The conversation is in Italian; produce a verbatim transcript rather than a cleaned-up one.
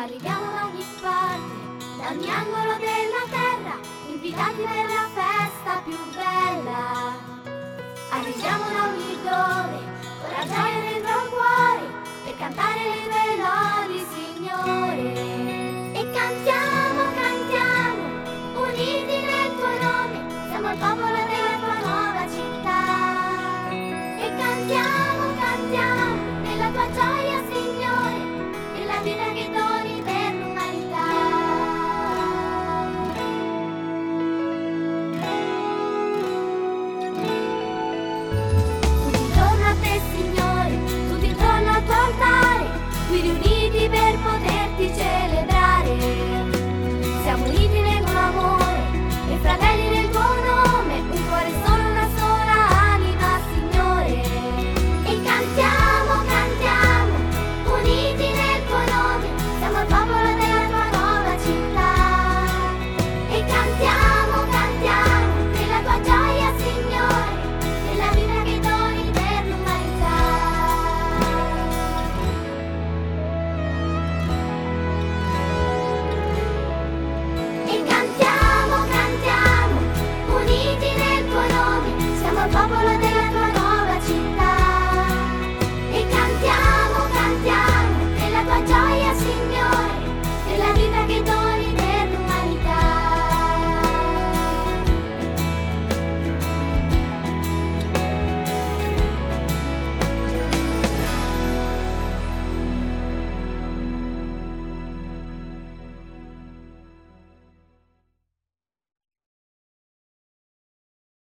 Arriviamo da ogni parte, da ogni angolo della terra, invitati per la festa più bella. Arriviamo da ogni dove, con la gioia dentro il cuore, per cantare le tue lodi, Signore. E cantiamo, cantiamo, uniti nel tuo nome, siamo il popolo della tua nuova città. E cantiamo, cantiamo, nella tua gioia, Signore, nella vita che doni per l'umanità. Tutti intorno a te, Signore, tutti intorno al tuo altare, qui riuniti per poterti celebrare. Siamo uniti nel tuo amore e fratelli nel tuo nome, un cuore solo, una sola anima, Signore. E cantiamo, cantiamo, uniti nel tuo nome, siamo il popolo della tua nuova città. E cantiamo, cantiamo, nella tua gioia, Signore, nella vita che doni per l'umanità. E cantiamo, cantiamo, uniti nel tuo nome, siamo il popolo